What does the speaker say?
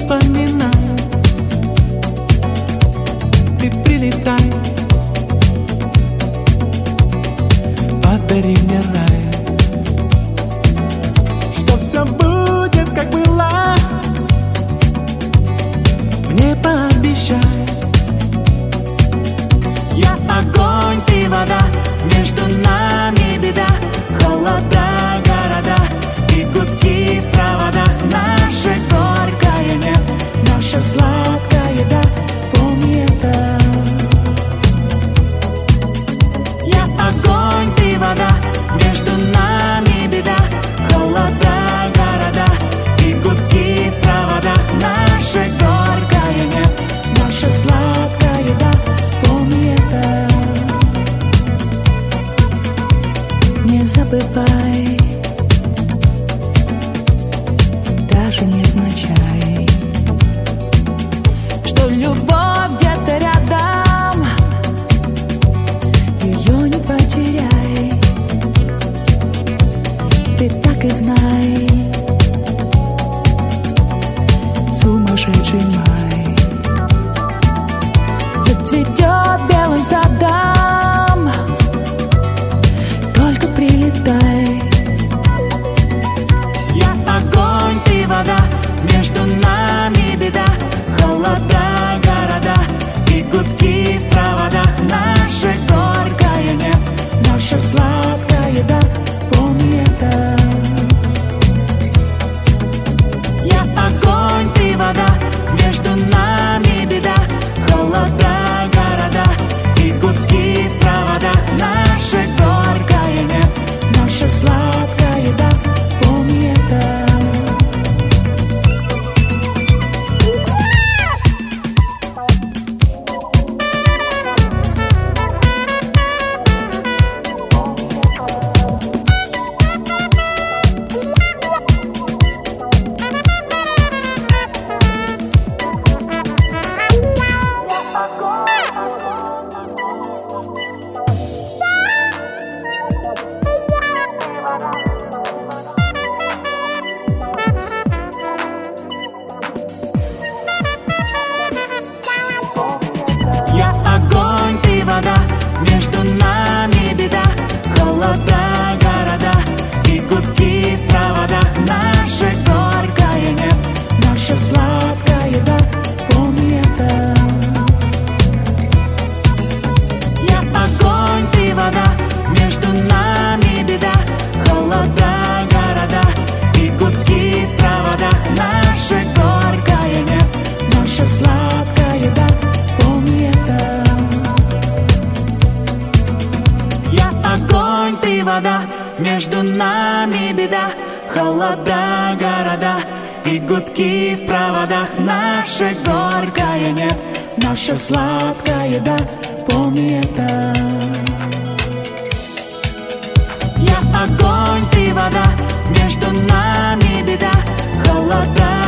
вспоминаю. Ты прилетай, подари мне рай, что все будет, как было. Мне пообещай. Я огонь, ты вода, между нами беда, холода, города и гудки в проводах. Наше горькое нет, наша сладкая да, помни это. Я огонь, ты вода, между нами беда, холода, города и гудки в проводах. Наше горькое нет, наша сладкая да, помни это. Не забывай, даже не означай, что любовь где-то рядом, ее не потеряй. Ты так и знай, сумасшедший май зацветет белым садом, только прилетай. Я огонь, ты вода, между нами беда, холода, города и гудки в проводах. Наше горькое нет, наша сладкая да, помни это. Я огонь, ты вода, между нами беда, холода, города и гудки в проводах. Наше горькое нет, наша сладкая да, помни это. Я огонь, ты вода, между нами беда, холода, города и гудки в проводах. Наше горькое нет, наша сладкая да, помни это. Я огонь, ты вода, между нами беда, холода, города и гудки в проводах. Наше горькое нет, наша сладкая да, помни это. Я огонь, ты вода, между нами беда, холода, города и гудки в проводах. Наше горькое нет, наша сладкая да, помни это. Я огонь, ты вода, между нами беда, холода,